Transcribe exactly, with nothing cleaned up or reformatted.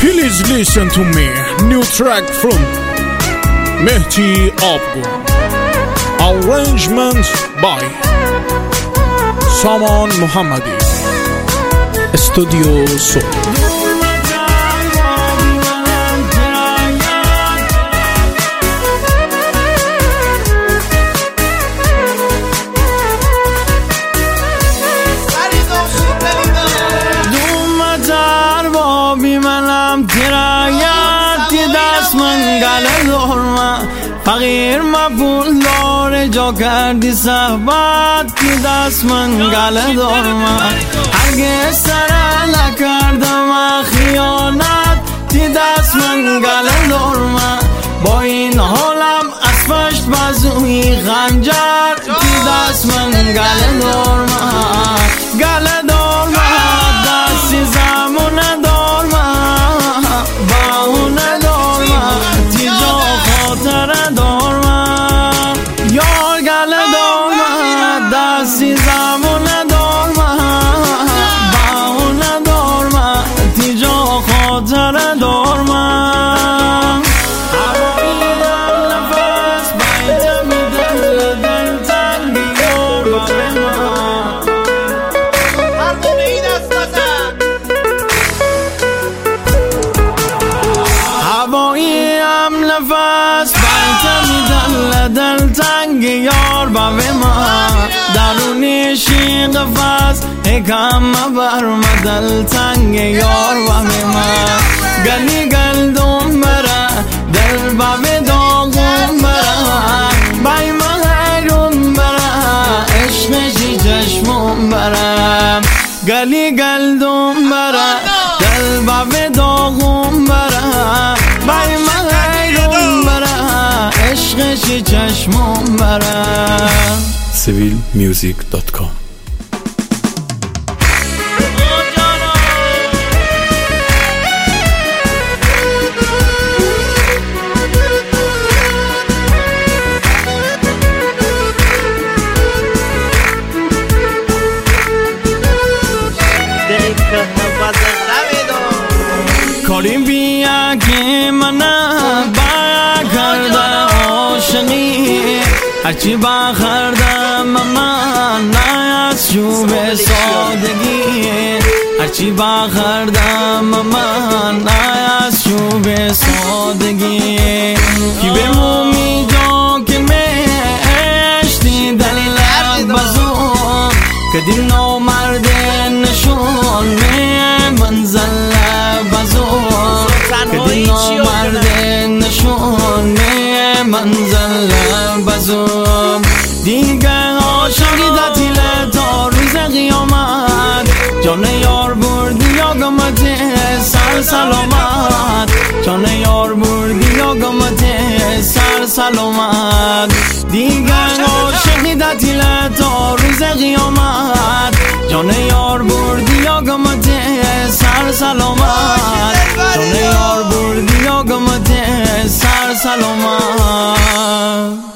Please listen to me. New track from Mehdi Abgo. Arrangement by Saman Mohammadi. Studio Soul. فقیر مبول داره جا کردی صحبت که دست من گله دارم اگه سره نکردم خیانت که دست من گله دارم با این حالم از پشت بازوی خنجر که دست من گله دارم گله دارم دستی زمونه دارم باونه دارم تیجا خاطر دارم یار گله دارم دستی زمونه دارم باونه دارم تیجا خاطر دارم نفس بیت میدن دل تنگ یار با ما درونی شین قفص حکم بر دل تنگ یار با ما گلی گلدون برا دل با داغون برا بای ما هیرون برا عشقشی چشمون برا گلی گلدون برا دل با داغون برا بای ما عشقشی چشمون برم سیویل میوزیک دات کام. کاری بیا که من با کرده عاشقی هرچی با خردم من از شوب سادگی هرچی با خردم من از شوب سادگی کی به مومی جا که مشتی دلیل بزون کدیم نو مرد نشون منزل بزون کدیم نو مرد نشون منزل بزون دیگه عاشقی دتیل تا روز قیامت جان یار بردی یا گمت سر سلامت جان یار بردی یا گمت سر سلامت دیگه عاشقی دتیل تا روز قیامت جان یار بردی یا گمت سر سلامت جان یار بردی یا گمت سر سلامت